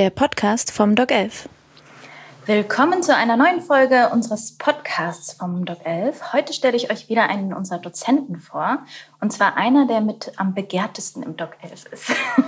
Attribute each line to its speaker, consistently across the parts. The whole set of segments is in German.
Speaker 1: der Podcast vom Doc 11.
Speaker 2: Willkommen zu einer neuen Folge unseres Podcasts vom Doc 11. Heute stelle ich euch wieder einen unserer Dozenten vor. Und zwar einer, der mit am begehrtesten im Doc 11 ist.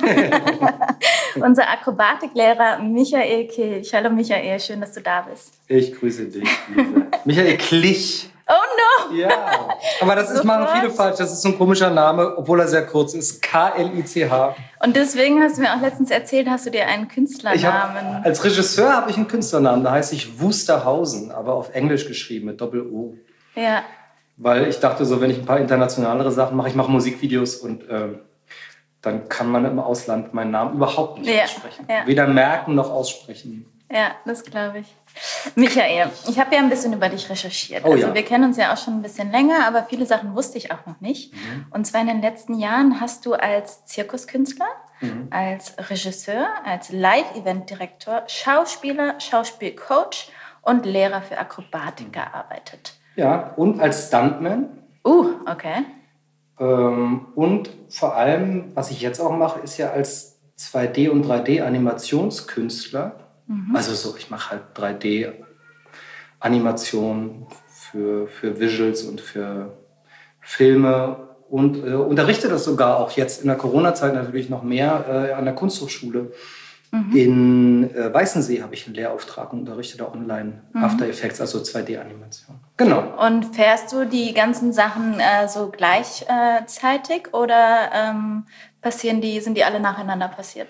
Speaker 2: Unser Akrobatiklehrer Michael Kilch. Hallo Michael, schön, dass du da bist.
Speaker 3: Ich grüße dich, Lisa. Michael Klich.
Speaker 2: Oh no!
Speaker 3: Ja, aber das machen viele falsch. Das ist so ein komischer Name, obwohl er sehr kurz ist. K-L-I-C-H.
Speaker 2: Und deswegen hast du mir auch letztens erzählt, hast du dir einen Künstlernamen...
Speaker 3: Als Regisseur habe ich einen Künstlernamen, da heiße ich Wusterhausen, aber auf Englisch geschrieben mit Doppel-O.
Speaker 2: Ja.
Speaker 3: Weil ich dachte so, wenn ich ein paar internationalere Sachen mache, ich mache Musikvideos und dann kann man im Ausland meinen Namen überhaupt nicht aussprechen. Ja. Weder merken noch aussprechen.
Speaker 2: Ja, das glaube ich. Michael, ich habe ja ein bisschen über dich recherchiert. Wir kennen uns ja auch schon ein bisschen länger, aber viele Sachen wusste ich auch noch nicht. Und zwar in den letzten Jahren hast du als Zirkuskünstler, als Regisseur, als Live-Event-Direktor, Schauspieler, Schauspielcoach und Lehrer für Akrobatik gearbeitet.
Speaker 3: Ja, und als Stuntman.
Speaker 2: Okay.
Speaker 3: Und vor allem, was ich jetzt auch mache, ist ja als 2D- und 3D-Animationskünstler. Also ich mache halt 3D-Animationen für Visuals und für Filme und unterrichte das sogar auch jetzt in der Corona-Zeit natürlich noch mehr an der Kunsthochschule. In Weißensee habe ich einen Lehrauftrag und unterrichte da online After Effects, also 2D-Animation. Genau.
Speaker 2: Und fährst du die ganzen Sachen so gleichzeitig oder sind die alle nacheinander passiert?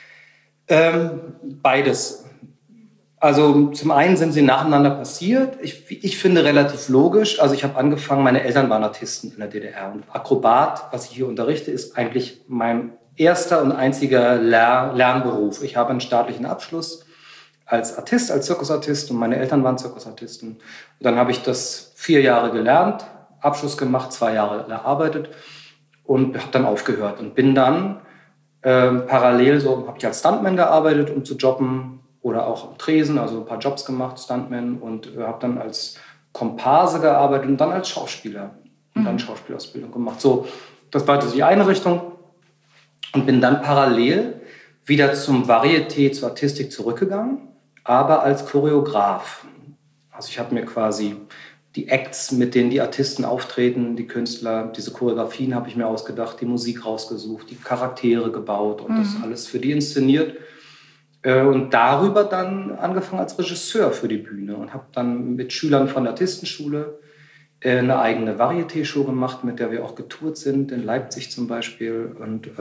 Speaker 3: Beides. Also zum einen sind sie nacheinander passiert. Ich finde relativ logisch. Also ich habe angefangen, meine Eltern waren Artisten in der DDR. Und Akrobat, was ich hier unterrichte, ist eigentlich mein erster und einziger Lernberuf. Ich habe einen staatlichen Abschluss als Artist, als Zirkusartist und meine Eltern waren Zirkusartisten. Und dann habe ich das 4 Jahre gelernt, Abschluss gemacht, 2 Jahre gearbeitet und habe dann aufgehört und bin dann parallel habe ich als Stuntman gearbeitet, um zu jobben oder auch am Tresen, also ein paar Jobs gemacht, Stuntman, und habe dann als Komparse gearbeitet und dann als Schauspieler und dann Schauspielausbildung gemacht. So, das war die eine Richtung und bin dann parallel wieder zum Varieté, zur Artistik zurückgegangen, aber als Choreograf. Also ich habe mir quasi die Acts, mit denen die Artisten auftreten, die Künstler, diese Choreografien habe ich mir ausgedacht, die Musik rausgesucht, die Charaktere gebaut und das alles für die inszeniert. Und darüber dann angefangen als Regisseur für die Bühne und habe dann mit Schülern von der Artistenschule eine eigene Varieté-Show gemacht, mit der wir auch getourt sind, in Leipzig zum Beispiel. Und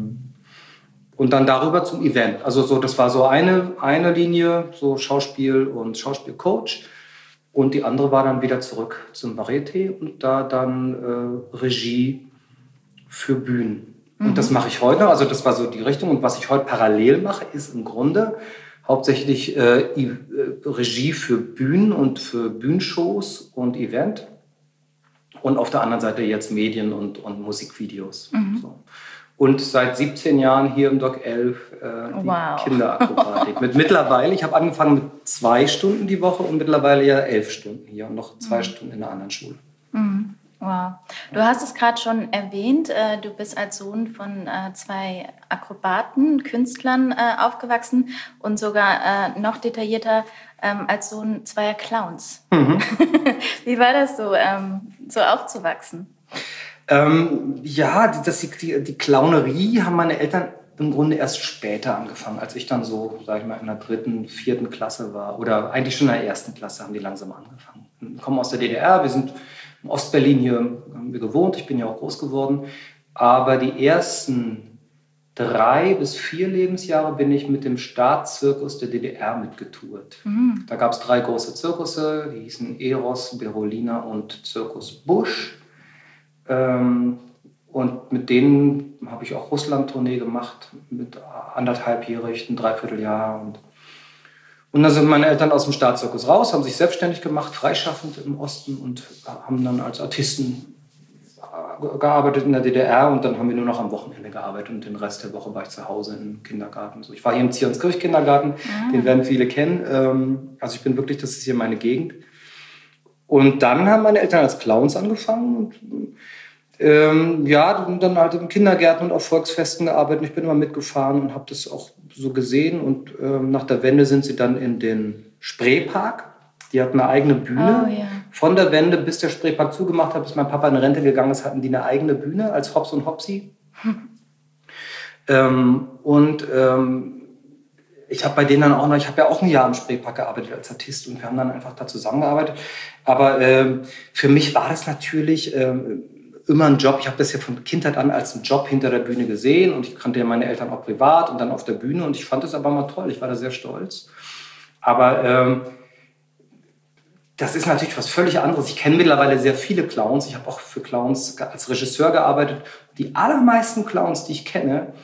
Speaker 3: dann darüber zum Event. Also das war so eine Linie, so Schauspiel und Schauspielcoach. Und die andere war dann wieder zurück zum Varieté und da dann Regie für Bühnen. Und das mache ich heute, also das war so die Richtung. Und was ich heute parallel mache, ist im Grunde hauptsächlich Regie für Bühnen und für Bühnenshows und Event. Und auf der anderen Seite jetzt Medien und Musikvideos. So. Und seit 17 Jahren hier im Doc 11 die Kinderakrobatik. Mittlerweile, ich habe angefangen mit 2 Stunden die Woche und mittlerweile ja 11 Stunden hier und noch 2 Stunden in einer anderen Schule.
Speaker 2: Wow. Du hast es gerade schon erwähnt, du bist als Sohn von 2 Akrobaten, Künstlern aufgewachsen und sogar noch detaillierter als Sohn 2 Clowns. Wie war das so aufzuwachsen?
Speaker 3: Die Clownerie haben meine Eltern im Grunde erst später angefangen, als ich dann so, sag ich mal, in der 3., 4. Klasse war. Oder eigentlich schon in der 1. Klasse haben die langsam angefangen. Wir kommen aus der DDR, wir sind in Ostberlin hier, haben wir gewohnt, ich bin ja auch groß geworden. Aber die ersten 3 bis 4 Lebensjahre bin ich mit dem Staatszirkus der DDR mitgetourt. Da gab es 3 große Zirkusse, die hießen Eros, Berolina und Zirkus Busch. Und mit denen habe ich auch Russland-Tournee gemacht, mit 1,5-jährig, ein Dreivierteljahr. Und dann sind meine Eltern aus dem Staatszirkus raus, haben sich selbstständig gemacht, freischaffend im Osten und haben dann als Artisten gearbeitet in der DDR. Und dann haben wir nur noch am Wochenende gearbeitet und den Rest der Woche war ich zu Hause im Kindergarten. So, ich war hier im Zionskirch-Kindergarten, den werden viele kennen. Also ich bin wirklich, das ist hier meine Gegend. Und dann haben meine Eltern als Clowns angefangen und dann halt in Kindergärten und auf Volksfesten gearbeitet. Und ich bin immer mitgefahren und habe das auch so gesehen. Und nach der Wende sind sie dann in den Spreepark. Die hatten eine eigene Bühne.
Speaker 2: Oh, ja.
Speaker 3: Von der Wende, bis der Spreepark zugemacht hat, bis mein Papa in Rente gegangen ist, hatten die eine eigene Bühne als Hops und Hopsi. Ich habe bei denen dann auch noch, ich habe ja auch ein Jahr im Spreepark gearbeitet als Artist und wir haben dann einfach da zusammengearbeitet. Aber für mich war das natürlich immer ein Job. Ich habe das ja von Kindheit an als einen Job hinter der Bühne gesehen und ich kannte ja meine Eltern auch privat und dann auf der Bühne und ich fand das aber mal toll. Ich war da sehr stolz. Aber das ist natürlich was völlig anderes. Ich kenne mittlerweile sehr viele Clowns. Ich habe auch für Clowns als Regisseur gearbeitet. Die allermeisten Clowns, die ich kenne,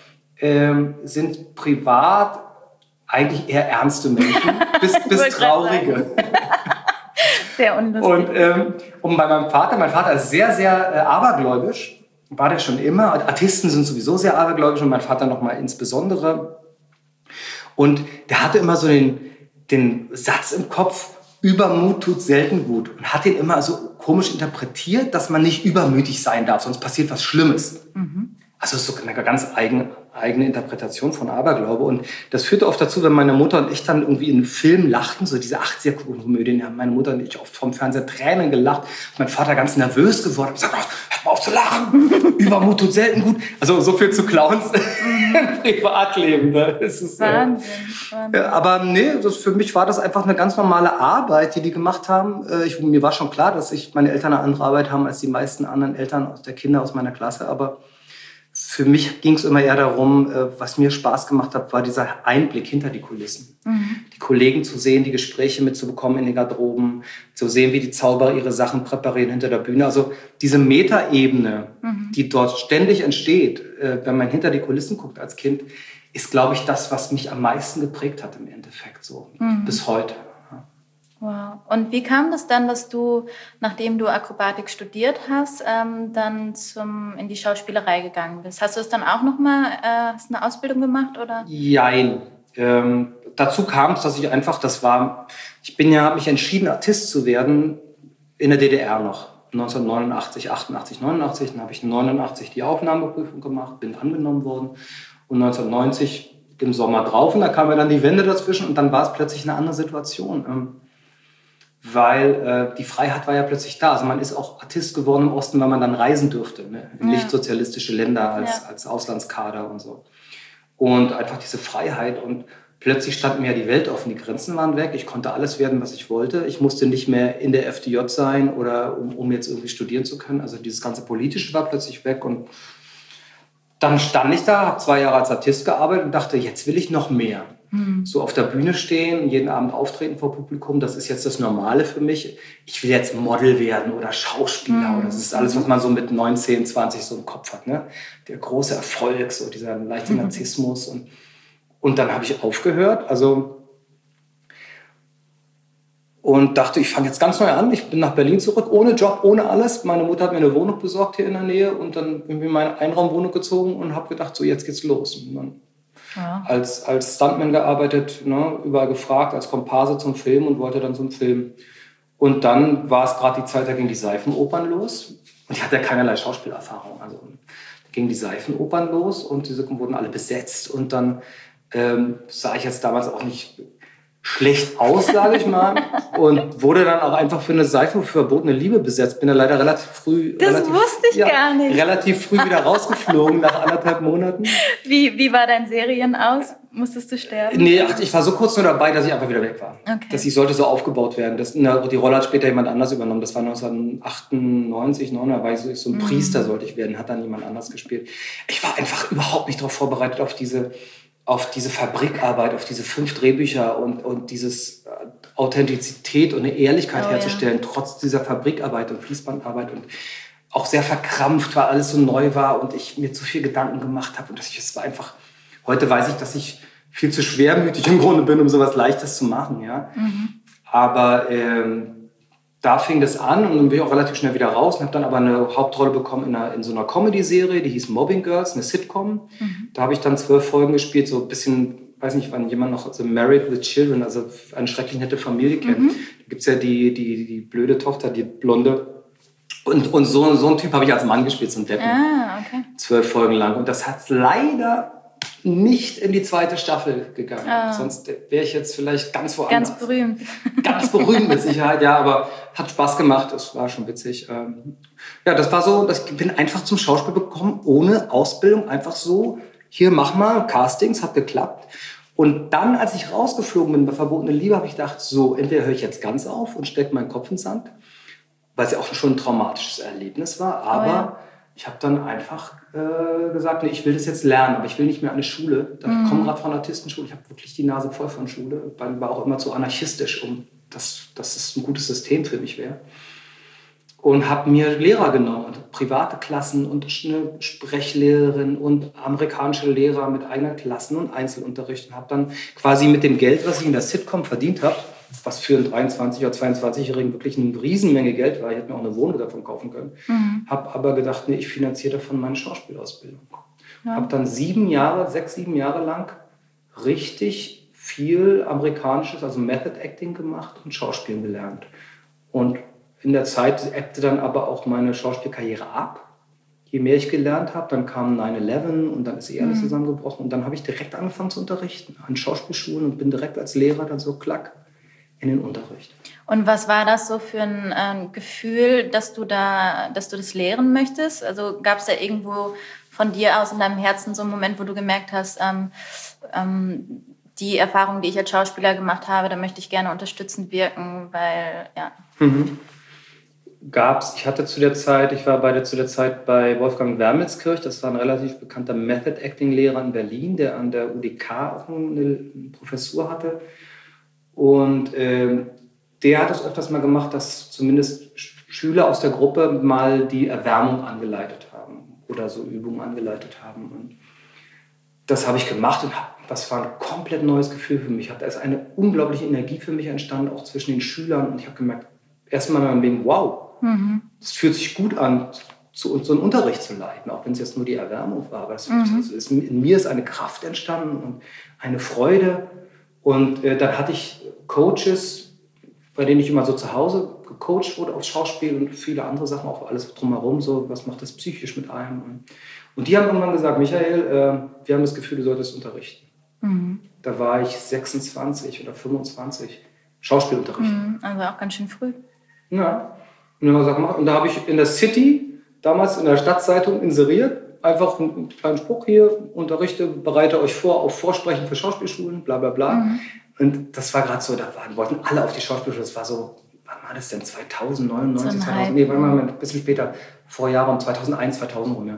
Speaker 3: sind privat eigentlich eher ernste Menschen, bis traurige.
Speaker 2: Sehr unlustig.
Speaker 3: Und bei meinem Vater ist sehr, sehr abergläubisch. War der schon immer. Artisten sind sowieso sehr abergläubisch und mein Vater noch mal insbesondere. Und der hatte immer so den Satz im Kopf, Übermut tut selten gut. Und hat den immer so komisch interpretiert, dass man nicht übermütig sein darf, sonst passiert was Schlimmes. Mhm. Also es ist so eine ganz eigene Interpretation von Aberglaube. Und das führte oft dazu, wenn meine Mutter und ich dann irgendwie in einem Film lachten, so diese 80er-Komödien, haben meine Mutter und ich oft vom Fernseher Tränen gelacht. Mein Vater ganz nervös geworden und gesagt, hört mal auf zu lachen, Übermut tut selten gut. Also so viel zu Clowns im Privatleben. Ne? Das ist,
Speaker 2: Wahnsinn.
Speaker 3: Aber nee, für mich war das einfach eine ganz normale Arbeit, die gemacht haben. Mir war schon klar, dass meine Eltern eine andere Arbeit haben als die meisten anderen Eltern der Kinder aus meiner Klasse, aber für mich ging es immer eher darum, was mir Spaß gemacht hat, war dieser Einblick hinter die Kulissen. Mhm. Die Kollegen zu sehen, die Gespräche mitzubekommen in den Garderoben, zu sehen, wie die Zauberer ihre Sachen präparieren hinter der Bühne. Also diese Metaebene, die dort ständig entsteht, wenn man hinter die Kulissen guckt als Kind, ist, glaube ich, das, was mich am meisten geprägt hat im Endeffekt, so bis heute.
Speaker 2: Wow. Und wie kam das dann, dass du, nachdem du Akrobatik studiert hast, dann in die Schauspielerei gegangen bist? Hast du es dann auch nochmal, hast eine Ausbildung gemacht, oder?
Speaker 3: Jein. Dazu kam es, dass ich einfach, habe mich entschieden, Artist zu werden in der DDR noch. 1989, 88, 89. Dann habe ich 89 die Aufnahmeprüfung gemacht, bin angenommen worden. Und 1990 im Sommer drauf. Und da kam ja dann die Wende dazwischen und dann war es plötzlich eine andere Situation. Weil die Freiheit war ja plötzlich da. Also man ist auch Artist geworden im Osten, weil man dann reisen durfte, ne? In nicht-sozialistische Länder als Auslandskader und so. Und einfach diese Freiheit. Und plötzlich stand mir ja die Welt offen, die Grenzen waren weg. Ich konnte alles werden, was ich wollte. Ich musste nicht mehr in der FDJ sein, oder um jetzt irgendwie studieren zu können. Also dieses ganze Politische war plötzlich weg. Und dann stand ich da, habe 2 Jahre als Artist gearbeitet und dachte, jetzt will ich noch mehr. So auf der Bühne stehen, jeden Abend auftreten vor Publikum, das ist jetzt das Normale für mich. Ich will jetzt Model werden oder Schauspieler. Oder das ist alles, was man so mit 19, 20 so im Kopf hat. Ne? Der große Erfolg, so dieser leichte Narzissmus. Und dann habe ich aufgehört. Und dachte, ich fange jetzt ganz neu an. Ich bin nach Berlin zurück, ohne Job, ohne alles. Meine Mutter hat mir eine Wohnung besorgt hier in der Nähe. Und dann bin ich in meine Einraumwohnung gezogen und habe gedacht, so jetzt geht's los. Und dann als Stuntman gearbeitet, ne, überall gefragt, als Komparse zum Film und wollte dann zum Film. Und dann war es gerade die Zeit, da gingen die Seifenopern los. Und ich hatte ja keinerlei Schauspielerfahrung. Also da gingen die Seifenopern los und diese wurden alle besetzt. Und dann sah ich jetzt damals auch nicht schlecht aus, sage ich mal. Und wurde dann auch einfach für eine Seife für verbotene Liebe besetzt. Bin da leider relativ früh...
Speaker 2: wusste ich gar nicht.
Speaker 3: Relativ früh wieder rausgeflogen, nach 1,5 Monaten.
Speaker 2: Wie war dein Serien aus? Musstest du sterben?
Speaker 3: Nee, ich war so kurz nur dabei, dass ich einfach wieder weg war. Okay. Ich sollte so aufgebaut werden. Die Rolle hat später jemand anders übernommen. Das war 1998, 9, da war ich so ein Priester sollte ich werden. Hat dann jemand anders gespielt. Ich war einfach überhaupt nicht darauf vorbereitet, auf diese Fabrikarbeit, auf diese 5 Drehbücher und dieses Authentizität und eine Ehrlichkeit herzustellen, trotz dieser Fabrikarbeit und Fließbandarbeit und auch sehr verkrampft, weil alles so neu war und ich mir zu viel Gedanken gemacht habe. Und es war einfach, heute weiß ich, dass ich viel zu schwermütig im Grunde bin, um sowas Leichtes zu machen. Ja? Aber da fing das an und dann bin ich auch relativ schnell wieder raus und habe dann aber eine Hauptrolle bekommen in so einer Comedy-Serie, die hieß Mobbing Girls, eine Sitcom. Da habe ich dann 12 Folgen gespielt, so ein bisschen, weiß nicht, wann jemand noch so Married with Children, also eine schrecklich nette Familie kennt. Da gibt es ja die blöde Tochter, die Blonde. Und so einen Typ habe ich als Mann gespielt, so ein Deppen. 12 Folgen lang. Und das hat leider nicht in die zweite Staffel gegangen. Sonst wäre ich jetzt vielleicht ganz woanders.
Speaker 2: Ganz berühmt.
Speaker 3: Ganz berühmt mit Sicherheit, ja, aber hat Spaß gemacht. Es war schon witzig. Ja, das war so, ich bin einfach zum Schauspiel gekommen, ohne Ausbildung, einfach so, hier mach mal, Castings, hat geklappt. Und dann, als ich rausgeflogen bin bei Verbotene Liebe, habe ich gedacht, so, entweder höre ich jetzt ganz auf und stecke meinen Kopf in den Sand, weil es ja auch schon ein traumatisches Erlebnis war, aber ich habe dann einfach gesagt, nee, ich will das jetzt lernen, aber ich will nicht mehr an eine Schule. Ich komme gerade von einer Artistenschule, ich habe wirklich die Nase voll von Schule, war auch immer zu anarchistisch, dass es ein gutes System für mich wäre. Und habe mir Lehrer genommen, also private Klassen und eine Sprechlehrerin und amerikanische Lehrer mit eigenen Klassen und Einzelunterricht und habe dann quasi mit dem Geld, was ich in der Sitcom verdient habe, was für einen 23- oder 22-Jährigen wirklich eine Riesenmenge Geld war, ich hätte mir auch eine Wohnung davon kaufen können, habe aber gedacht, nee, ich finanziere davon meine Schauspielausbildung. Habe dann 6-7 Jahre lang richtig viel amerikanisches, also Method Acting gemacht und Schauspielen gelernt. Und in der Zeit ebbte dann aber auch meine Schauspielkarriere ab. Je mehr ich gelernt habe, dann kam 9/11 und dann ist alles zusammengebrochen. Und dann habe ich direkt angefangen zu unterrichten an Schauspielschulen und bin direkt als Lehrer dann so klack in den Unterricht.
Speaker 2: Und was war das so für ein Gefühl, dass du das lehren möchtest? Also gab es da irgendwo von dir aus in deinem Herzen so einen Moment, wo du gemerkt hast, die Erfahrung, die ich als Schauspieler gemacht habe, da möchte ich gerne unterstützend wirken, weil, ja.
Speaker 3: Gab's. Ich war zu der Zeit bei Wolfgang Wermelskirch, das war ein relativ bekannter Method-Acting-Lehrer in Berlin, der an der UDK auch eine Professur hatte. Und der hat es öfters mal gemacht, dass zumindest Schüler aus der Gruppe mal die Erwärmung angeleitet haben oder so Übungen angeleitet haben. Und das habe ich gemacht und das war ein komplett neues Gefühl für mich. Da ist eine unglaubliche Energie für mich entstanden, auch zwischen den Schülern. Und ich habe gemerkt, erstmal mein Ding, wow, es fühlt sich gut an, so einen Unterricht zu leiten, auch wenn es jetzt nur die Erwärmung war. Aber in mir ist eine Kraft entstanden und eine Freude. Und dann hatte ich Coaches, bei denen ich immer so zu Hause gecoacht wurde aufs Schauspiel und viele andere Sachen, auch alles drumherum, so was macht das psychisch mit einem. Und die haben irgendwann gesagt, Michael, wir haben das Gefühl, du solltest unterrichten. Da war ich 26 oder 25, Schauspielunterricht.
Speaker 2: Also auch ganz schön früh.
Speaker 3: Ja. Und da habe ich in der City, damals in der Stadtzeitung, inseriert, einfach einen kleinen Spruch hier, unterrichte, bereite euch vor auf Vorsprechen für Schauspielschulen, bla bla bla. Und das war gerade so, wollten alle auf die Schauspielschule, das war so, wann war das denn, 2099, 2000, nee, warte mal, ein bisschen später, vor Jahren, 2001, 2000 rum, ja.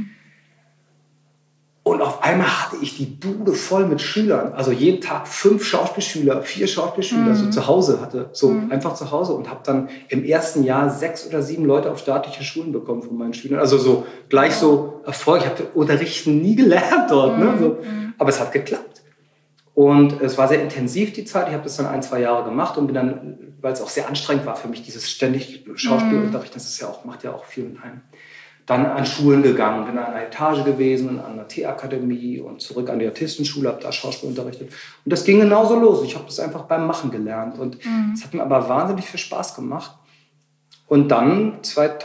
Speaker 3: Und auf einmal hatte ich die Bude voll mit Schülern. Also jeden Tag 5 Schauspielschüler, 4 Schauspielschüler so zu Hause hatte. Einfach zu Hause. Und habe dann im ersten Jahr 6 oder 7 Leute auf staatliche Schulen bekommen von meinen Schülern. Also so gleich so Erfolg. Ich habe Unterrichten nie gelernt dort. Ne? So. Aber es hat geklappt. Und es war sehr intensiv die Zeit. Ich habe das dann 1-2 Jahre gemacht und bin dann, weil es auch sehr anstrengend war für mich, dieses ständig Schauspielunterricht, das ist ja auch, macht ja auch viel mit einem. Dann an Schulen gegangen, bin an einer Etage gewesen, an einer T-Akademie und zurück an die Artistenschule, habe da Schauspiel unterrichtet. Und das ging genauso los. Ich habe das einfach beim Machen gelernt. Und es hat mir aber wahnsinnig viel Spaß gemacht. Und dann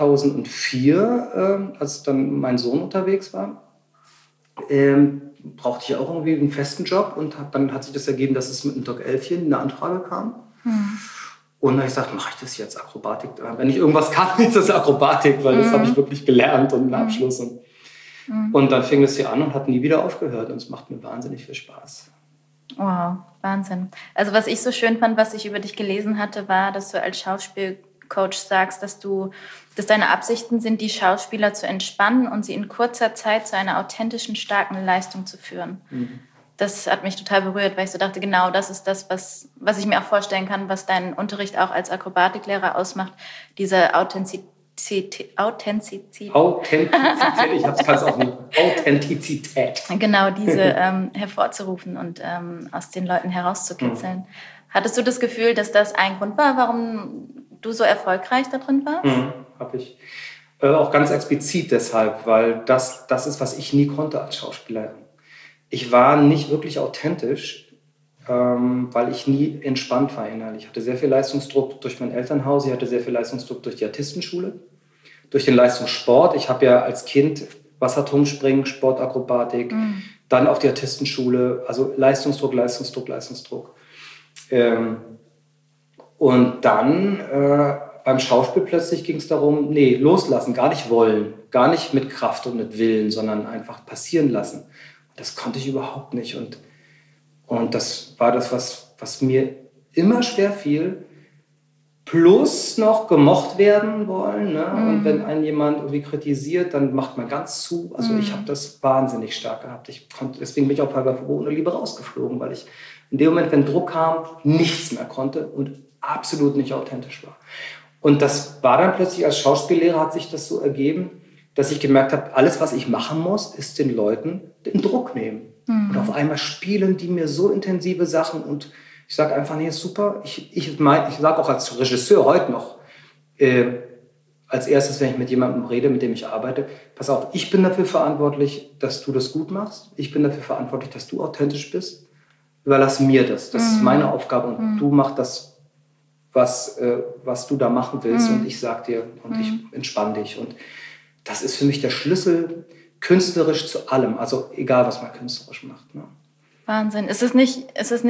Speaker 3: 2004, als dann mein Sohn unterwegs war, brauchte ich auch irgendwie einen festen Job. Und dann hat sich das ergeben, dass es mit einem Doc 11 eine Anfrage kam. Und dann habe ich gesagt, mache ich das jetzt Akrobatik? Wenn ich irgendwas kann, ist das Akrobatik, weil das habe ich wirklich gelernt und einen Abschluss. Und dann fing es hier an und hat nie wieder aufgehört. Und es macht mir wahnsinnig viel Spaß.
Speaker 2: Wow, Wahnsinn. Also was ich so schön fand, was ich über dich gelesen hatte, war, dass du als Schauspielcoach sagst, dass deine Absichten sind, die Schauspieler zu entspannen und sie in kurzer Zeit zu einer authentischen, starken Leistung zu führen. Das hat mich total berührt, weil ich so dachte, genau das ist das, was ich mir auch vorstellen kann, was deinen Unterricht auch als Akrobatiklehrer ausmacht, diese Authentizität. Ich kann es auch nicht. Authentizität. Genau, diese hervorzurufen und aus den Leuten herauszukitzeln. Hattest du das Gefühl, dass das ein Grund war, warum du so erfolgreich da drin warst?
Speaker 3: Habe ich. Auch ganz explizit deshalb, weil das ist, was ich nie konnte als Schauspieler. Ich war nicht wirklich authentisch, weil ich nie entspannt war innerlich. Ich hatte sehr viel Leistungsdruck durch mein Elternhaus, ich hatte sehr viel Leistungsdruck durch die Artistenschule, durch den Leistungssport. Ich habe ja als Kind Wasserturmspringen, Sportakrobatik, Dann auf die Artistenschule, also Leistungsdruck. Und dann beim Schauspiel plötzlich ging es darum, nee, loslassen, gar nicht wollen, gar nicht mit Kraft und mit Willen, sondern einfach passieren lassen. Das konnte ich überhaupt nicht. Und das war das, was mir immer schwer fiel. Plus noch gemocht werden wollen. Ne? Und wenn einen jemand irgendwie kritisiert, dann macht man ganz zu. Also ich habe das wahnsinnig stark gehabt. Deswegen bin ich auch bei verbotene Liebe rausgeflogen, weil ich in dem Moment, wenn Druck kam, nichts mehr konnte und absolut nicht authentisch war. Und das war dann plötzlich, als Schauspiellehrer hat sich das so ergeben, dass ich gemerkt habe, alles, was ich machen muss, ist den Leuten den Druck nehmen. Und auf einmal spielen die mir so intensive Sachen und ich sage einfach, nee, ist super. Ich sage auch als Regisseur heute noch, als erstes, wenn ich mit jemandem rede, mit dem ich arbeite, pass auf, ich bin dafür verantwortlich, dass du das gut machst. Ich bin dafür verantwortlich, dass du authentisch bist. Überlass mir das. Das ist meine Aufgabe und du machst das, was du da machen willst und ich sag dir und ich entspanne dich. Und das ist für mich der Schlüssel künstlerisch zu allem. Also egal, was man künstlerisch macht. Ne?
Speaker 2: Wahnsinn. Ist es nicht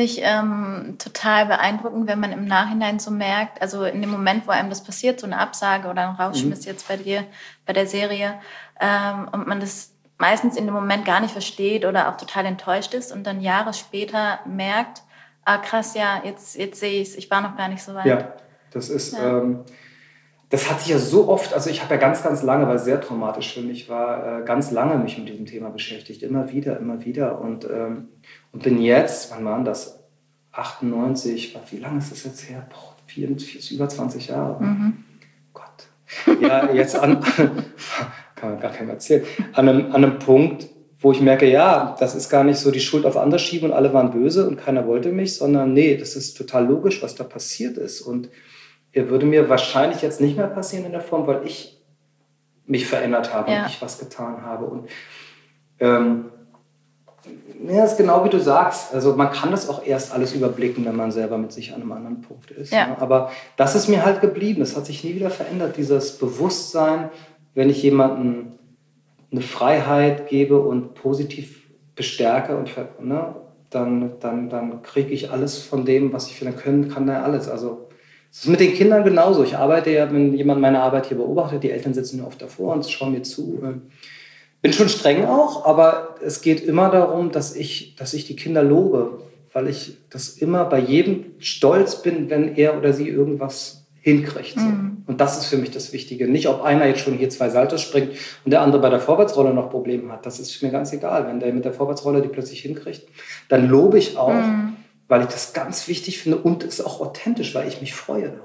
Speaker 2: total beeindruckend, wenn man im Nachhinein so merkt, also in dem Moment, wo einem das passiert, so eine Absage oder ein Rausschmiss jetzt bei dir, bei der Serie, und man das meistens in dem Moment gar nicht versteht oder auch total enttäuscht ist und dann Jahre später merkt, krass, ja, jetzt sehe ich es, ich war noch gar nicht so weit.
Speaker 3: Ja, das ist... Ja. Das hat sich ja so oft, also ich habe ja ganz, ganz lange, weil es sehr traumatisch für mich war, ganz lange mich mit diesem Thema beschäftigt, immer wieder und bin jetzt, wann waren das, 98, wie lange ist das jetzt her? Über 20 Jahre. Gott. Ja, jetzt kann man gar keinem erzählen, an einem Punkt, wo ich merke, ja, das ist gar nicht so die Schuld auf andere schieben und alle waren böse und keiner wollte mich, sondern nee, das ist total logisch, was da passiert ist und er würde mir wahrscheinlich jetzt nicht mehr passieren in der Form, weil ich mich verändert habe und ich was getan habe. Und das ist genau wie du sagst. Also man kann das auch erst alles überblicken, wenn man selber mit sich an einem anderen Punkt ist. Ja. Ne? Aber das ist mir halt geblieben. Das hat sich nie wieder verändert. Dieses Bewusstsein, wenn ich jemandem eine Freiheit gebe und positiv bestärke und dann kriege ich alles von dem, was ich für können kann, da alles. Also es ist mit den Kindern genauso. Ich arbeite ja, wenn jemand meine Arbeit hier beobachtet, die Eltern sitzen mir oft davor und schauen mir zu. Bin schon streng auch, aber es geht immer darum, dass ich die Kinder lobe, weil ich das immer bei jedem stolz bin, wenn er oder sie irgendwas hinkriegt. So. Und das ist für mich das Wichtige. Nicht, ob einer jetzt schon hier 2 Saltos springt und der andere bei der Vorwärtsrolle noch Probleme hat. Das ist mir ganz egal. Wenn der mit der Vorwärtsrolle die plötzlich hinkriegt, dann lobe ich auch, weil ich das ganz wichtig finde und es ist auch authentisch, weil ich mich freue.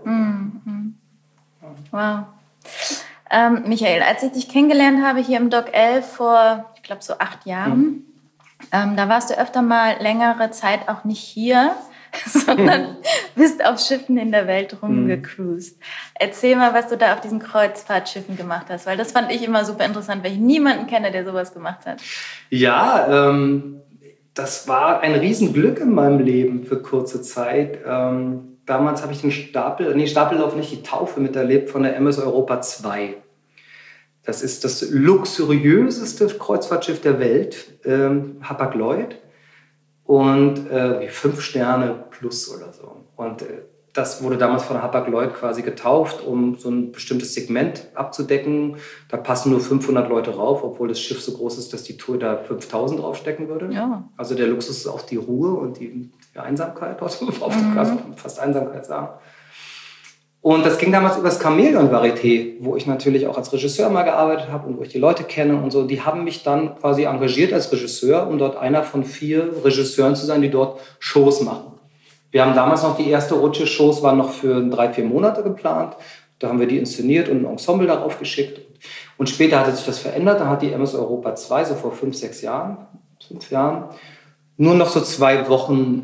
Speaker 2: Wow. Michael, als ich dich kennengelernt habe hier im Doc 11 vor, ich glaube, so 8 Jahren, da warst du öfter mal längere Zeit auch nicht hier, sondern bist auf Schiffen in der Welt rumgecruised. Erzähl mal, was du da auf diesen Kreuzfahrtschiffen gemacht hast, weil das fand ich immer super interessant, weil ich niemanden kenne, der sowas gemacht hat.
Speaker 3: Ja, das war ein Riesenglück in meinem Leben für kurze Zeit. Damals habe ich den Stapellauf nicht, die Taufe miterlebt von der MS Europa 2. Das ist das luxuriöseste Kreuzfahrtschiff der Welt, Hapag-Lloyd. Und 5 Sterne plus oder so. Und das wurde damals von Hapag-Lloyd quasi getauft, um so ein bestimmtes Segment abzudecken. Da passen nur 500 Leute rauf, obwohl das Schiff so groß ist, dass die Tour da 5000 draufstecken würde. Ja. Also der Luxus ist auch die Ruhe und die Einsamkeit, auf fast Einsamkeit sagen. Und das ging damals über das Chamäleon-Varieté, wo ich natürlich auch als Regisseur mal gearbeitet habe und wo ich die Leute kenne und so. Die haben mich dann quasi engagiert als Regisseur, um dort einer von 4 Regisseuren zu sein, die dort Shows machen. Wir haben damals noch die erste Rutsche, Shows waren noch für 3-4 Monate geplant. Da haben wir die inszeniert und ein Ensemble darauf geschickt. Und später hatte sich das verändert. Da hat die MS Europa 2, so vor 5 Jahren, nur noch so 2 Wochen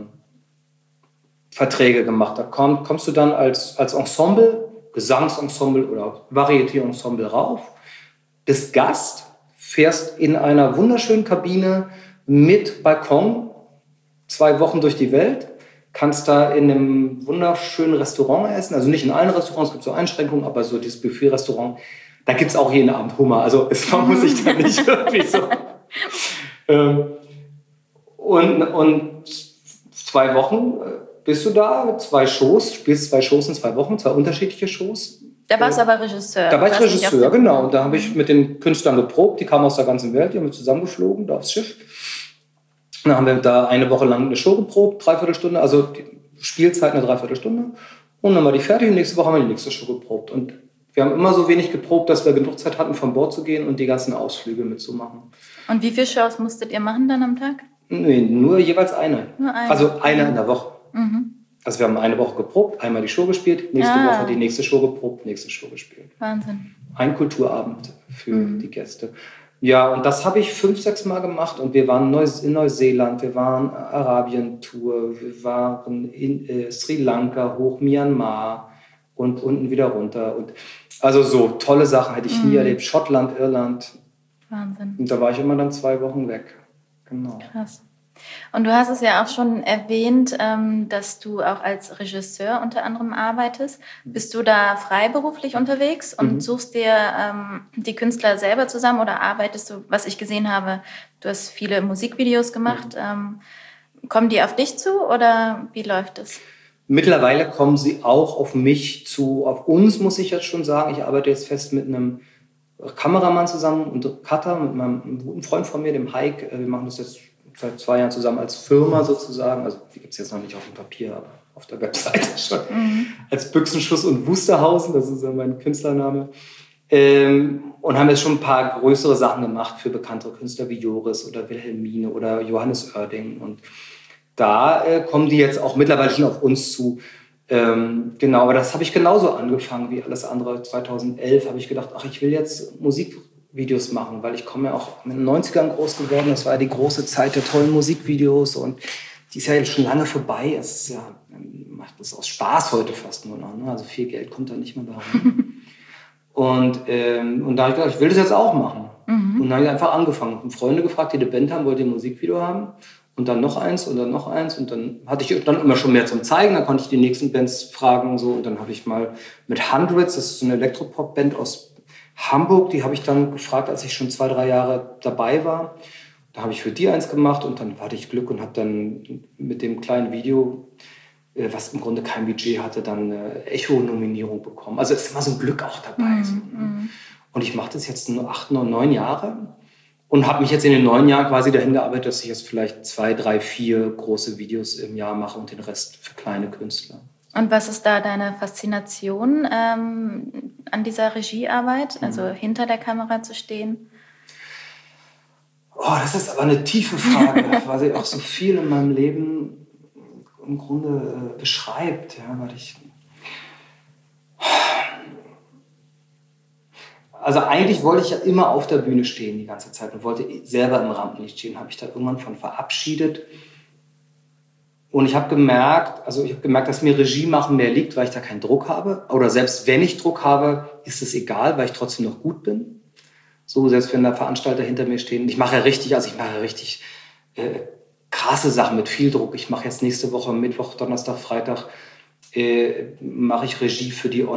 Speaker 3: Verträge gemacht. Da kommst du dann als Ensemble, Gesangsensemble oder Varieté-Ensemble rauf, bist Gast, fährst in einer wunderschönen Kabine mit Balkon 2 Wochen durch die Welt, kannst da in einem wunderschönen Restaurant essen, also nicht in allen Restaurants, es gibt so Einschränkungen, aber so dieses Buffet-Restaurant, da gibt es auch jeden Abend Hummer, also man muss sich da nicht irgendwie so... Und 2 Wochen bist du da, 2 Shows, spielst 2 Shows in 2 Wochen, 2 unterschiedliche Shows.
Speaker 2: Da warst du aber Regisseur.
Speaker 3: Da war ich Regisseur, genau. Und da habe ich mit den Künstlern geprobt, die kamen aus der ganzen Welt, die haben wir zusammengeflogen, da aufs Schiff. Und dann haben wir da eine Woche lang eine Show geprobt, 3/4 Stunde, also die Spielzeit eine 3/4 Stunde. Und dann war die fertig und nächste Woche haben wir die nächste Show geprobt. Und wir haben immer so wenig geprobt, dass wir genug Zeit hatten, von Bord zu gehen und die ganzen Ausflüge mitzumachen.
Speaker 2: Und wie viele Shows musstet ihr machen dann am Tag?
Speaker 3: Nee, nur jeweils eine.
Speaker 2: Nur eine?
Speaker 3: Also eine in der Woche. Also wir haben eine Woche geprobt, einmal die Show gespielt, nächste Woche die nächste Show geprobt, nächste Show gespielt.
Speaker 2: Wahnsinn.
Speaker 3: Ein Kulturabend für die Gäste. Ja, und das habe ich 5, 6 Mal gemacht. Und wir waren in Neuseeland, wir waren Arabien-Tour, wir waren in Sri Lanka, hoch Myanmar und unten wieder runter. Und also so tolle Sachen hätte ich nie erlebt. Schottland, Irland.
Speaker 2: Wahnsinn.
Speaker 3: Und da war ich immer dann 2 Wochen weg. Genau.
Speaker 2: Krass. Und du hast es ja auch schon erwähnt, dass du auch als Regisseur unter anderem arbeitest. Bist du da freiberuflich unterwegs und suchst dir die Künstler selber zusammen oder arbeitest du, was ich gesehen habe, du hast viele Musikvideos gemacht. Kommen die auf dich zu oder wie läuft es?
Speaker 3: Mittlerweile kommen sie auch auf mich zu, auf uns muss ich jetzt schon sagen. Ich arbeite jetzt fest mit einem Kameramann zusammen und Cutter, mit meinem guten Freund von mir, dem Heik. Wir machen das jetzt seit 2 Jahren zusammen als Firma sozusagen. Also die gibt es jetzt noch nicht auf dem Papier, aber auf der Webseite schon. Als Büchsenschuss und Wusterhausen, das ist mein Künstlername. Und haben jetzt schon ein paar größere Sachen gemacht für bekanntere Künstler wie Joris oder Wilhelmine oder Johannes Oerding. Und da kommen die jetzt auch mittlerweile schon auf uns zu. Genau, aber das habe ich genauso angefangen wie alles andere. 2011 habe ich gedacht, ach, ich will jetzt Musikvideos machen, weil ich komme ja auch in den 90ern groß geworden. Das war ja die große Zeit der tollen Musikvideos und die ist ja jetzt schon lange vorbei. Es ist ja, macht das aus Spaß heute fast nur noch. Ne? Also viel Geld kommt da nicht mehr bei rein. Und da habe ich gedacht, ich will das jetzt auch machen. Und dann habe ich einfach angefangen. Und Freunde gefragt, die eine Band haben, wollt ihr ein Musikvideo haben? Und dann noch eins und dann noch eins. Und dann hatte ich dann immer schon mehr zum Zeigen. Dann konnte ich die nächsten Bands fragen. So. Und dann habe ich mal mit Hundreds, das ist so eine Elektropop-Band aus Hamburg, die habe ich dann gefragt, als ich schon 2, 3 Jahre dabei war. Da habe ich für die eins gemacht und dann hatte ich Glück und habe dann mit dem kleinen Video, was im Grunde kein Budget hatte, dann eine Echo-Nominierung bekommen. Also es ist immer so ein Glück auch dabei. So, ne? Und ich mache das jetzt nur 8, 9 Jahre. Und habe mich jetzt in den 9 Jahren quasi dahin gearbeitet, dass ich jetzt vielleicht 2, 3, 4 große Videos im Jahr mache und den Rest für kleine Künstler.
Speaker 2: Und was ist da deine Faszination an dieser Regiearbeit, also hinter der Kamera zu stehen?
Speaker 3: Oh, das ist aber eine tiefe Frage, weil sie auch so viel in meinem Leben im Grunde beschreibt. Ja, weil also eigentlich wollte ich ja immer auf der Bühne stehen die ganze Zeit und wollte selber im Rampenlicht stehen. Habe ich da irgendwann von verabschiedet. Und ich habe gemerkt, dass mir Regie machen mehr liegt, weil ich da keinen Druck habe. Oder selbst wenn ich Druck habe, ist es egal, weil ich trotzdem noch gut bin. So, selbst wenn da Veranstalter hinter mir stehen. Ich mache ja richtig krasse Sachen mit viel Druck. Ich mache jetzt nächste Woche, Mittwoch, Donnerstag, Freitag, mache ich Regie für die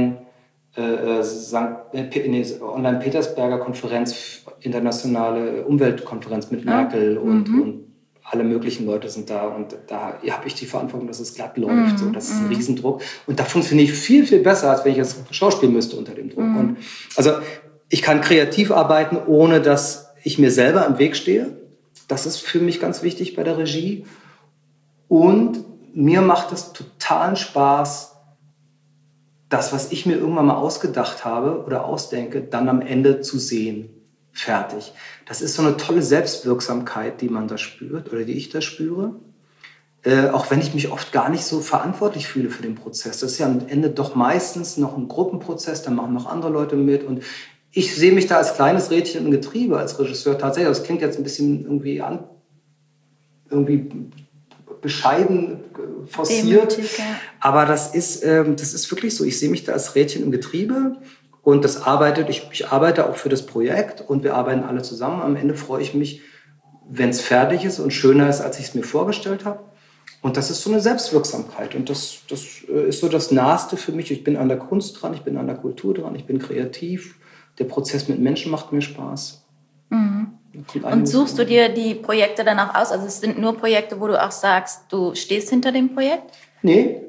Speaker 3: Online-Petersberger Konferenz, internationale Umweltkonferenz mit Merkel und alle möglichen Leute sind da. Und da habe ich die Verantwortung, dass es glatt läuft. So, das ist ein Riesendruck. Und da funktioniere ich viel, viel besser, als wenn ich jetzt schauspielen müsste unter dem Druck. Und also ich kann kreativ arbeiten, ohne dass ich mir selber im Weg stehe. Das ist für mich ganz wichtig bei der Regie. Und mir macht es totalen Spaß, das, was ich mir irgendwann mal ausgedacht habe oder ausdenke, dann am Ende zu sehen. Fertig. Das ist so eine tolle Selbstwirksamkeit, die man da spürt oder die ich da spüre. Auch wenn ich mich oft gar nicht so verantwortlich fühle für den Prozess. Das ist ja am Ende doch meistens noch ein Gruppenprozess, da machen noch andere Leute mit. Und ich sehe mich da als kleines Rädchen im Getriebe, als Regisseur tatsächlich. Das klingt jetzt ein bisschen irgendwie bescheiden, forciert. Demütig, ja. Aber das ist wirklich so. Ich sehe mich da als Rädchen im Getriebe und ich arbeite auch für das Projekt und wir arbeiten alle zusammen. Am Ende freue ich mich, wenn es fertig ist und schöner ist, als ich es mir vorgestellt habe. Und das ist so eine Selbstwirksamkeit und das ist so das Naheste für mich. Ich bin an der Kunst dran, ich bin an der Kultur dran, ich bin kreativ. Der Prozess mit Menschen macht mir Spaß.
Speaker 2: Mhm. Und suchst du dir die Projekte dann auch aus? Also es sind nur Projekte, wo du auch sagst, du stehst hinter dem Projekt?
Speaker 3: Nee.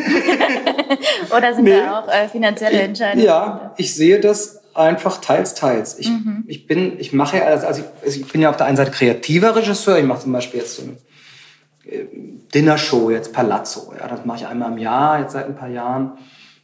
Speaker 2: Oder sind da auch finanzielle Entscheidungen?
Speaker 3: Ja, ich sehe das einfach teils. Ich bin ja auf der einen Seite kreativer Regisseur. Ich mache zum Beispiel jetzt so eine Dinnershow, jetzt Palazzo. Ja, das mache ich einmal im Jahr, jetzt seit ein paar Jahren.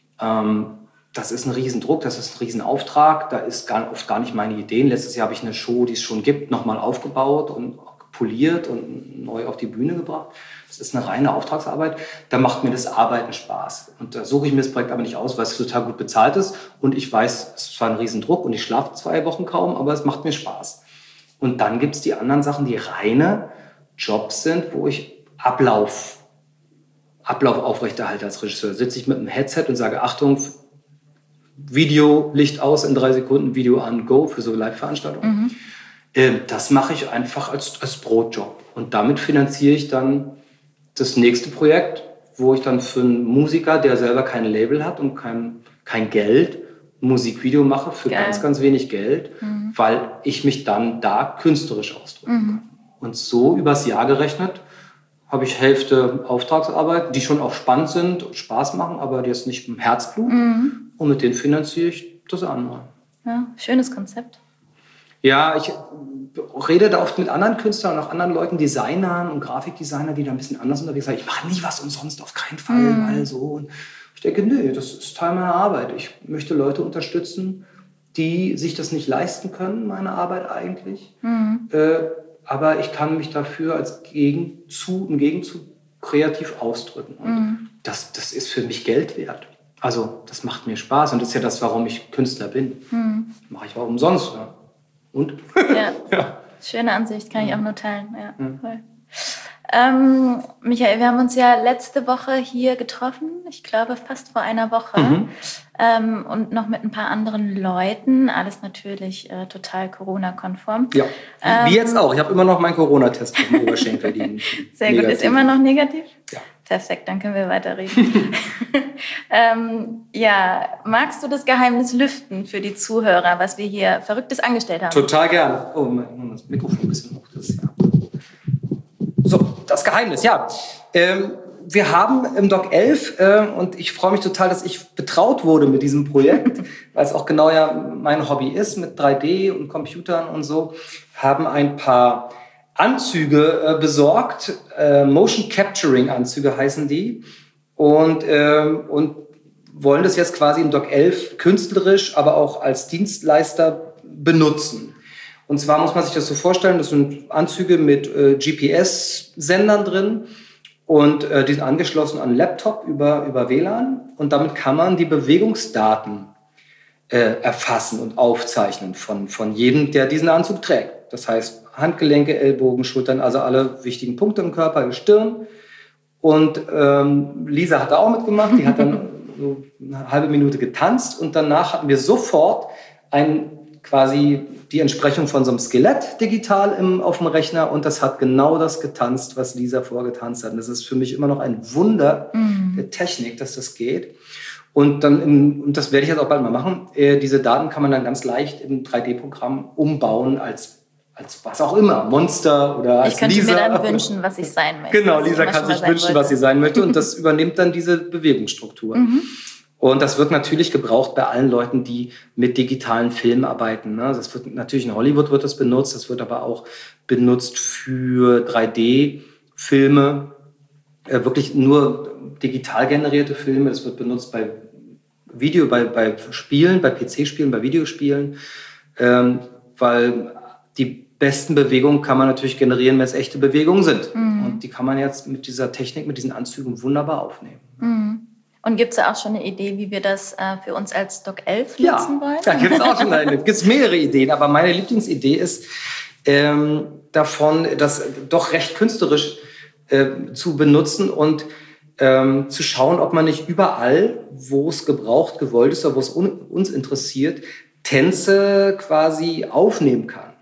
Speaker 3: Das ist ein Riesendruck, das ist ein Riesenauftrag. Da ist oft gar nicht meine Ideen. Letztes Jahr habe ich eine Show, die es schon gibt, nochmal aufgebaut und poliert und neu auf die Bühne gebracht. Das ist eine reine Auftragsarbeit. Da macht mir das Arbeiten Spaß. Und da suche ich mir das Projekt aber nicht aus, weil es total gut bezahlt ist. Und ich weiß, es ist zwar ein Riesendruck und ich schlafe 2 Wochen kaum, aber es macht mir Spaß. Und dann gibt es die anderen Sachen, die reine Jobs sind, wo ich Ablauf aufrechterhalte als Regisseur. Sitze ich mit einem Headset und sage, Achtung, Video, Licht aus in 3 Sekunden, Video an, go für so Live-Veranstaltungen. Das mache ich einfach als Brotjob. Und damit finanziere ich dann das nächste Projekt, wo ich dann für einen Musiker, der selber kein Label hat und kein Geld, ein Musikvideo mache für ganz, ganz wenig Geld, weil ich mich dann da künstlerisch ausdrücken kann. Und so übers Jahr gerechnet habe ich Hälfte Auftragsarbeit, die schon auch spannend sind und Spaß machen, aber die jetzt nicht im Herzblut. Und mit denen finanziere ich das andere.
Speaker 2: Ja, schönes Konzept.
Speaker 3: Ja, ich rede da oft mit anderen Künstlern und auch anderen Leuten, Designern und Grafikdesigner, die da ein bisschen anders unterwegs sind. Ich mache nie was umsonst, auf keinen Fall, weil so. Und ich denke, nee, das ist Teil meiner Arbeit. Ich möchte Leute unterstützen, die sich das nicht leisten können, meine Arbeit eigentlich. Aber ich kann mich dafür im Gegenzug kreativ ausdrücken. Und das ist für mich Geld wert. Also das macht mir Spaß und das ist ja das, warum ich Künstler bin. Das mache ich auch umsonst. Ja. Und?
Speaker 2: Ja. Schöne Ansicht, kann ich auch nur teilen. Ja, voll. Michael, wir haben uns ja letzte Woche hier getroffen, ich glaube fast vor einer Woche, und noch mit ein paar anderen Leuten, alles natürlich total Corona-konform.
Speaker 3: Ja, wie jetzt auch. Ich habe immer noch meinen Corona-Test auf dem Oberschenkel.
Speaker 2: Sehr gut, ist immer noch negativ?
Speaker 3: Ja.
Speaker 2: Perfekt, dann können wir weiterreden. Magst du das Geheimnis lüften für die Zuhörer, was wir hier Verrücktes angestellt haben?
Speaker 3: Total gern. Oh, das Mikrofon ein bisschen hoch. So, das Geheimnis, ja. Wir haben im Doc 11, und ich freue mich total, dass ich betraut wurde mit diesem Projekt, weil es auch genau ja mein Hobby ist mit 3D und Computern und so, haben ein paar Anzüge besorgt, Motion Capturing Anzüge heißen die, und wollen das jetzt quasi im Doc 11 künstlerisch, aber auch als Dienstleister benutzen. Und zwar muss man sich das so vorstellen, das sind Anzüge mit GPS-Sendern drin und die sind angeschlossen an einen Laptop über WLAN und damit kann man die Bewegungsdaten erfassen und aufzeichnen von jedem, der diesen Anzug trägt. Das heißt Handgelenke, Ellbogen, Schultern, also alle wichtigen Punkte im Körper, die Stirn. Und Lisa hat da auch mitgemacht, die hat dann so eine halbe Minute getanzt und danach hatten wir sofort quasi die Entsprechung von so einem Skelett digital auf dem Rechner und das hat genau das getanzt, was Lisa vorgetanzt hat. Und das ist für mich immer noch ein Wunder der Technik, dass das geht. Und und das werde ich jetzt auch bald mal machen, diese Daten kann man dann ganz leicht im 3D-Programm umbauen als was auch immer, Monster oder als Lisa.
Speaker 2: Ich könnte mir dann wünschen, was ich sein möchte.
Speaker 3: Genau, Lisa kann sich wünschen, was sie sein möchte und das übernimmt dann diese Bewegungsstruktur. Und das wird natürlich gebraucht bei allen Leuten, die mit digitalen Filmen arbeiten. Das wird natürlich in Hollywood wird das benutzt, das wird aber auch benutzt für 3D-Filme, wirklich nur digital generierte Filme. Das wird benutzt bei bei Spielen, bei PC-Spielen, bei Videospielen, weil die besten Bewegungen kann man natürlich generieren, wenn es echte Bewegungen sind. Und die kann man jetzt mit dieser Technik, mit diesen Anzügen wunderbar aufnehmen.
Speaker 2: Und gibt es da auch schon eine Idee, wie wir das für uns als Doc 11 nutzen wollen?
Speaker 3: Ja, da gibt es auch schon gibt's mehrere Ideen. Aber meine Lieblingsidee ist davon, das doch recht künstlerisch zu benutzen und zu schauen, ob man nicht überall, wo es gebraucht, gewollt ist oder wo es uns interessiert, Tänze quasi aufnehmen kann.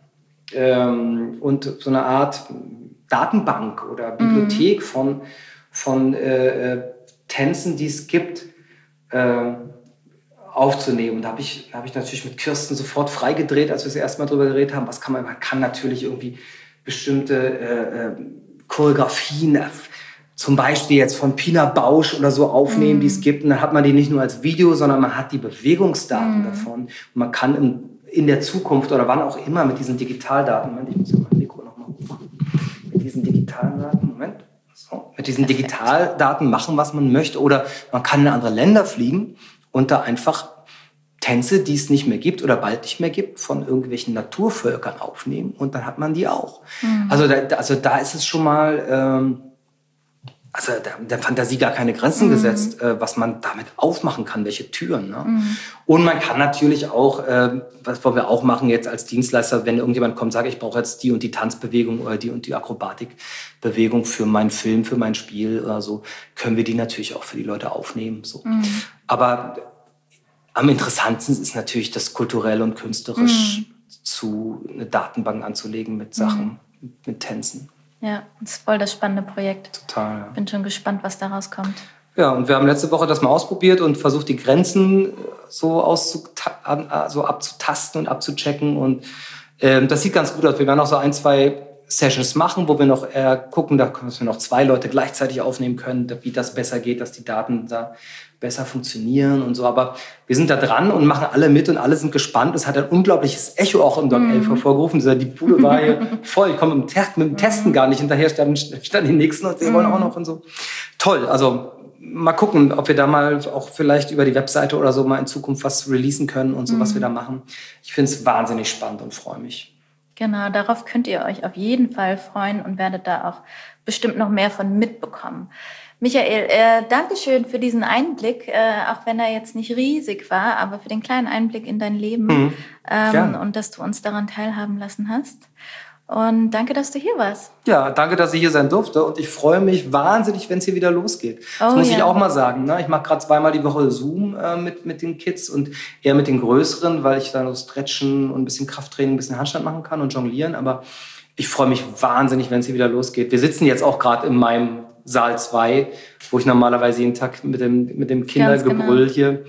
Speaker 3: Und so eine Art Datenbank oder Bibliothek von Tänzen, die es gibt, aufzunehmen. Und da habe ich natürlich mit Kirsten sofort freigedreht, als wir das erste Mal drüber geredet haben. Man kann natürlich irgendwie bestimmte Choreografien, zum Beispiel jetzt von Pina Bausch oder so aufnehmen, die es gibt. Und dann hat man die nicht nur als Video, sondern man hat die Bewegungsdaten davon. Und man kann in der Zukunft oder wann auch immer mit diesen Digitaldaten, Moment, ich muss ja mein Mikro nochmal hochmachen, mit diesen Digitaldaten machen, was man möchte. Oder man kann in andere Länder fliegen und da einfach Tänze, die es nicht mehr gibt oder bald nicht mehr gibt, von irgendwelchen Naturvölkern aufnehmen und dann hat man die auch. Also da ist es schon mal, der Fantasie gar keine Grenzen gesetzt, was man damit aufmachen kann, welche Türen. Ne? Und man kann natürlich auch, was wir auch machen jetzt als Dienstleister, wenn irgendjemand kommt, sagt, ich brauche jetzt die und die Tanzbewegung oder die und die Akrobatikbewegung für meinen Film, für mein Spiel oder so, können wir die natürlich auch für die Leute aufnehmen. So. Aber am interessantesten ist natürlich das kulturell und künstlerisch eine Datenbank anzulegen mit Sachen, mit Tänzen.
Speaker 2: Ja, das ist voll das spannende Projekt.
Speaker 3: Total, ja.
Speaker 2: Bin schon gespannt, was daraus kommt.
Speaker 3: Ja, und wir haben letzte Woche das mal ausprobiert und versucht, die Grenzen so abzutasten und abzuchecken. Und das sieht ganz gut aus. Wir werden auch so 1, 2 Sessions machen, wo wir noch gucken, dass wir noch 2 Leute gleichzeitig aufnehmen können, wie das besser geht, dass die Daten da besser funktionieren und so. Aber wir sind da dran und machen alle mit und alle sind gespannt. Es hat ein unglaubliches Echo auch im Doc 11 hervorgerufen. Die Bude war hier voll. Ich komme mit dem Testen gar nicht hinterher. Standen die Nächsten und wir wollen auch noch und so. Toll. Also mal gucken, ob wir da mal auch vielleicht über die Webseite oder so mal in Zukunft was releasen können und so, was wir da machen. Ich finde es wahnsinnig spannend und freue mich.
Speaker 2: Genau, darauf könnt ihr euch auf jeden Fall freuen und werdet da auch bestimmt noch mehr von mitbekommen. Michael, Dankeschön für diesen Einblick, auch wenn er jetzt nicht riesig war, aber für den kleinen Einblick in dein Leben und dass du uns daran teilhaben lassen hast. Und danke, dass du hier warst.
Speaker 3: Ja, danke, dass ich hier sein durfte. Und ich freue mich wahnsinnig, wenn es hier wieder losgeht. Das muss ich auch mal sagen. Ne? Ich mache gerade 2-mal die Woche Zoom mit den Kids und eher mit den Größeren, weil ich da noch stretchen und ein bisschen Krafttraining, ein bisschen Handstand machen kann und jonglieren. Aber ich freue mich wahnsinnig, wenn es hier wieder losgeht. Wir sitzen jetzt auch gerade in meinem Saal 2, wo ich normalerweise jeden Tag mit dem Kindergebrüll hier.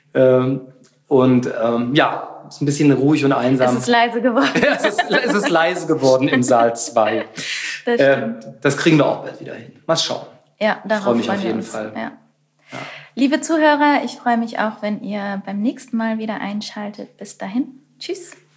Speaker 3: Ist ein bisschen ruhig und einsam.
Speaker 2: Es ist leise geworden.
Speaker 3: Es ist leise geworden im Saal 2. Das kriegen wir auch bald wieder hin. Mal schauen.
Speaker 2: Ja, darauf
Speaker 3: freue mich auf jeden Fall.
Speaker 2: Ja. Ja. Liebe Zuhörer, ich freue mich auch, wenn ihr beim nächsten Mal wieder einschaltet. Bis dahin. Tschüss.